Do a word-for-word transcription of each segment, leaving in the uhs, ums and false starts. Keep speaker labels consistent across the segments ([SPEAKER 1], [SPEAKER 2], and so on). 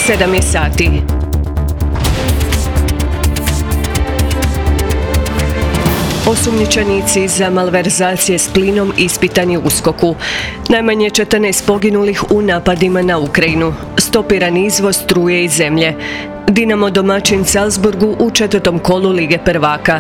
[SPEAKER 1] Sedam je sati. Osumnjičenici za malverzacije s plinom ispitani u uskoku. Najmanje četrnaest poginulih u napadima na Ukrajinu. Stopiran izvoz struje iz zemlje. Dinamo domaćin Salzburgu u četvrtom kolu Lige prvaka.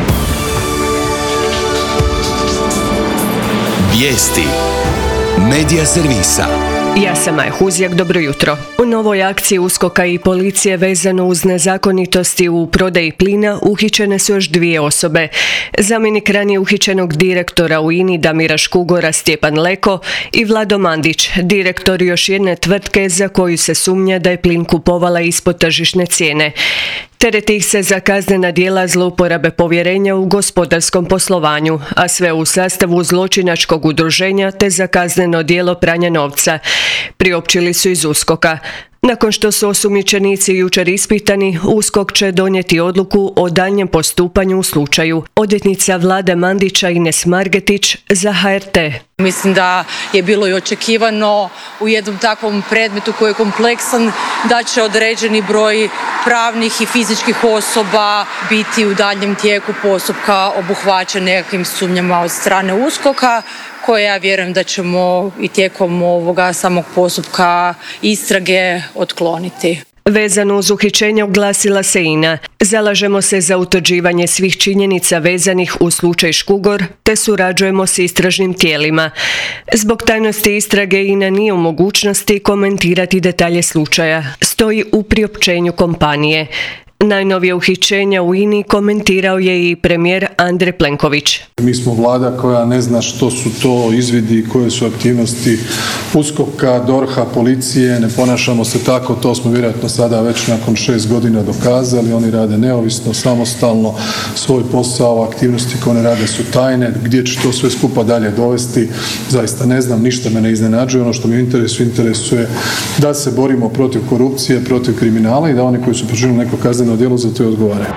[SPEAKER 2] Vijesti Medija servisa.
[SPEAKER 1] Ja sam Maja Huzjak, dobro jutro. U novoj akciji uskoka i policije vezano uz nezakonitosti u prodaji plina uhićene su još dvije osobe. Zamjenik ranije uhićenog direktora u I N I Damira Škugora Stjepan Leko i Vlado Mandić, direktor još jedne tvrtke za koju se sumnja da je plin kupovala ispod tržišne cijene. Tereti ih se za kaznena djela zlouporabe povjerenja u gospodarskom poslovanju, a sve u sastavu zločinačkog udruženja te za kazneno djelo pranja novca. Priopćili su iz uskoka. Nakon što su osumnjičenici jučer ispitani, uskok će donijeti odluku o daljnjem postupanju u slučaju. Odvjetnica Vlade Mandića Ines Margetić za H R T.
[SPEAKER 3] Mislim da je bilo i očekivano u jednom takvom predmetu koji je kompleksan da će određeni broj pravnih i fizičkih osoba biti u daljnjem tijeku postupka obuhvaćen nekakvim sumnjama od strane uskoka, koje ja vjerujem da ćemo i tijekom ovoga samog postupka istrage otkloniti.
[SPEAKER 1] Vezano uz uhićenje oglasila se I N A. Zalažemo se za utvrđivanje svih činjenica vezanih u slučaj Škugor, te surađujemo s istražnim tijelima. Zbog tajnosti istrage I N A nije u mogućnosti komentirati detalje slučaja, stoji u priopćenju kompanije. Najnovije uhićenja u I N I komentirao je i premijer Andrej Plenković.
[SPEAKER 4] Mi smo vlada koja ne zna što su to izvidi, koje su aktivnosti uskoka, dorha, policije, ne ponašamo se tako, to smo vjerojatno sada već nakon šest godina dokazali, oni rade neovisno, samostalno, svoj posao, aktivnosti koje one rade su tajne, gdje će to sve skupa dalje dovesti, zaista ne znam, ništa me ne iznenađuje, ono što mi u interesu interesuje da se borimo protiv korupcije, protiv kriminala i da oni koji su počinili neko kazneno djelo za to odgovaraju.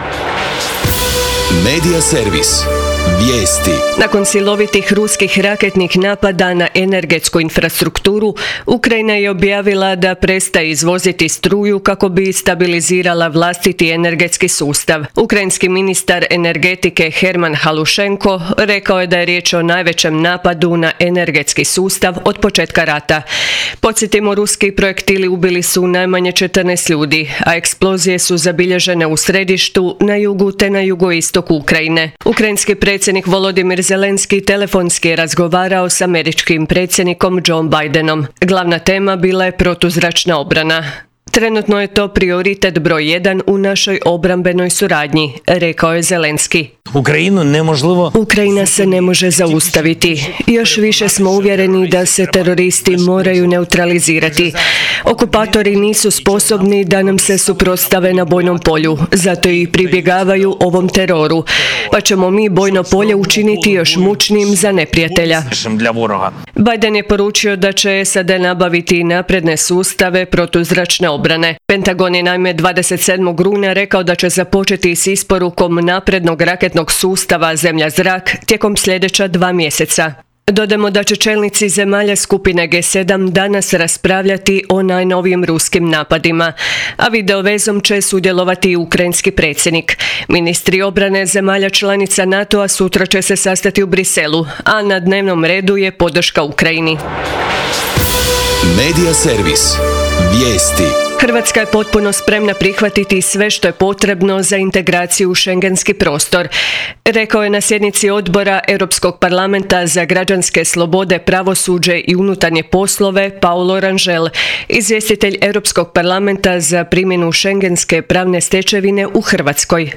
[SPEAKER 2] Medija servis. Vijesti.
[SPEAKER 1] Nakon silovitih ruskih raketnih napada na energetsku infrastrukturu, Ukrajina je objavila da prestaje izvoziti struju kako bi stabilizirala vlastiti energetski sustav. Ukrajinski ministar energetike Herman Halušenko rekao je da je riječ o najvećem napadu na energetski sustav od početka rata. Podsjetimo, ruski projektili ubili su najmanje četrnaest ljudi, a eksplozije su zabilježene u središtu, na jugu te na jugoistoku Ukrajine. Ukrajinski predsjednik Volodimir Zelenski telefonski je razgovarao s američkim predsjednikom Joe Bidenom. Glavna tema bila je protuzračna obrana. Trenutno je to prioritet broj jedan u našoj obrambenoj suradnji, rekao je Zelenski.
[SPEAKER 5] Ukrajinu nemožljivo...
[SPEAKER 1] Ukrajina se ne može zaustaviti. Još više smo uvjereni da se teroristi moraju neutralizirati. Okupatori nisu sposobni da nam se suprotstave na bojnom polju, zato i pribjegavaju ovom teroru. Pa ćemo mi bojno polje učiniti još mučnim za neprijatelja. Biden je poručio da će S A D nabaviti napredne sustave protuzračne obrane. Pentagon je naime dvadeset sedmog rujna rekao da će započeti s isporukom naprednog raketnog sustava zemlja-zrak tijekom sljedeća dva mjeseca. Dodamo da će čelnici zemalja skupine G sedam danas raspravljati o najnovijim ruskim napadima, a videovezom će sudjelovati i ukrajinski predsjednik. Ministri obrane zemalja članica NATO-a sutra će se sastati u Briselu, a na dnevnom redu je podrška Ukrajini.
[SPEAKER 2] Medija servis. Vijesti.
[SPEAKER 1] Hrvatska je potpuno spremna prihvatiti sve što je potrebno za integraciju u šengenski prostor, rekao je na sjednici odbora Europskog parlamenta za građanske slobode, pravosuđe i unutarnje poslove Paulo Rangel, izvjestitelj Europskog parlamenta za primjenu šengenske pravne stečevine u Hrvatskoj.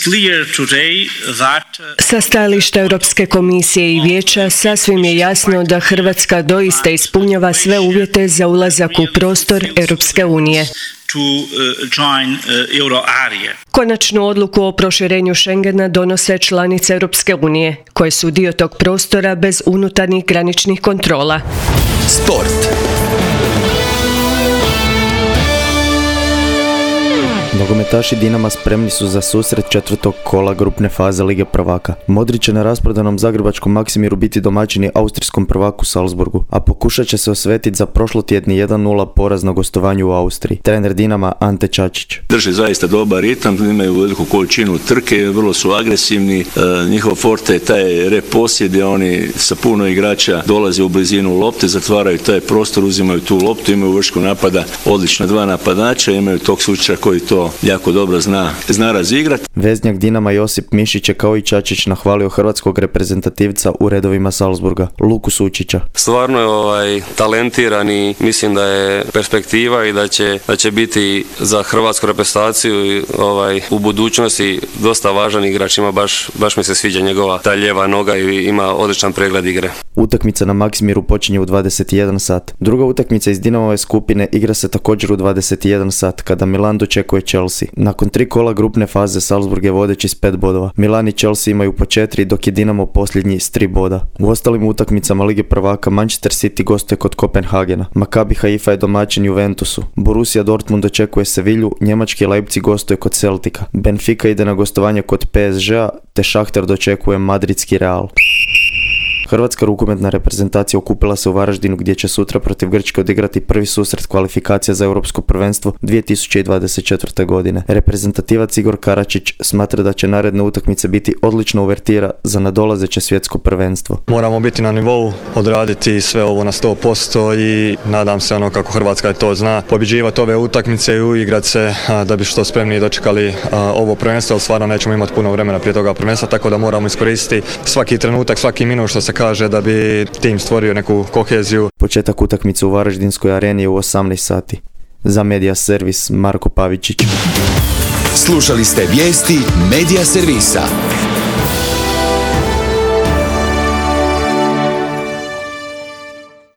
[SPEAKER 1] Sa stajališta Europske komisije i vijeća sasvim je jasno da Hrvatska doista ispunjava sve uvjete za ulazak u prostor Europske unije.
[SPEAKER 6] To join euro area.
[SPEAKER 1] Konačnu odluku o proširenju Schengena donose članice Europske unije, koje su dio tog prostora bez unutarnjih graničnih kontrola.
[SPEAKER 2] Sport.
[SPEAKER 7] Nogometaši Dinama spremni su za susret četvrtog kola grupne faze Lige prvaka. Modrić će na rasprodanom zagrebačkom Maksimiru biti domaćini austrijskom prvaku Salzburgu, a pokušat će se osvetiti za prošlotjedni jedan nula poraz na gostovanju u Austriji. Trener Dinama Ante Čačić.
[SPEAKER 8] Drže zaista dobar ritam, imaju veliku količinu trke, vrlo su agresivni, e, njihov forte je taj reposjed gdje oni sa puno igrača dolaze u blizinu lopte, zatvaraju taj prostor, uzimaju tu loptu, imaju vršku napada, odlično dva napadača, imaju tog sučara koji to jako dobro zna, zna razigrati.
[SPEAKER 7] Veznjak Dinama Josip Mišić je kao i Čačić nahvalio hrvatskog reprezentativca u redovima Salzburga, Luku Sučića.
[SPEAKER 9] Stvarno je ovaj, talentiran i mislim da je perspektiva i da će, da će biti za hrvatsku reprezentaciju ovaj, u budućnosti dosta važan igrač. Ima baš, baš mi se sviđa njegova ta lijeva noga i ima odličan pregled igre.
[SPEAKER 7] Utakmica na Maksimiru počinje u dvadeset jedan sat. Druga utakmica iz Dinamove skupine igra se također u dvadeset jedan sat kada Milan dočekuje Chelsea. Nakon tri kola grupne faze Salzburg je vodeći s pet bodova. Milan i Chelsea imaju po četiri, dok je Dinamo posljednji s tri boda. U ostalim utakmicama Lige prvaka Manchester City gostuje kod Kopenhagena. Maccabi Haifa je domaćin Juventusu. Borussia Dortmund dočekuje Sevilju, njemački Leipzig gostuje kod Celtica. Benfica ide na gostovanje kod P S G-a, te Šahtar dočekuje madridski Real. Hrvatska rukometna reprezentacija okupila se u Varaždinu gdje će sutra protiv Grčke odigrati prvi susret kvalifikacija za Europsko prvenstvo dvije tisuće dvadeset četvrte. godine. Reprezentativac Igor Karačić smatra da će naredne utakmice biti odlična uvertira za nadolazeće svjetsko prvenstvo.
[SPEAKER 10] Moramo biti na nivou, odraditi sve ovo na sto posto i nadam se ono kako Hrvatska to zna, pobjeđivati ove utakmice i uigrati se a, da bi što spremniji dočekali a, ovo prvenstvo, ali stvarno nećemo imati puno vremena prije toga prvenstva, tako da moramo iskoristiti svaki trenutak, svaki minut što se kaže da bi tim stvorio neku koheziju.
[SPEAKER 7] Početak utakmice u Varaždinskoj areni je u osamnaest sati. Za Media Servis Marko Pavičić.
[SPEAKER 2] Slušali ste vijesti Media Servisa.